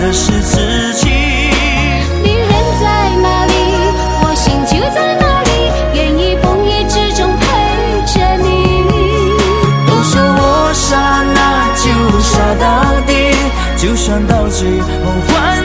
的是自己。 你人在哪里，我心就在哪里，愿意风雨之中陪着你。 都说我傻，那就傻到底，就算到最后还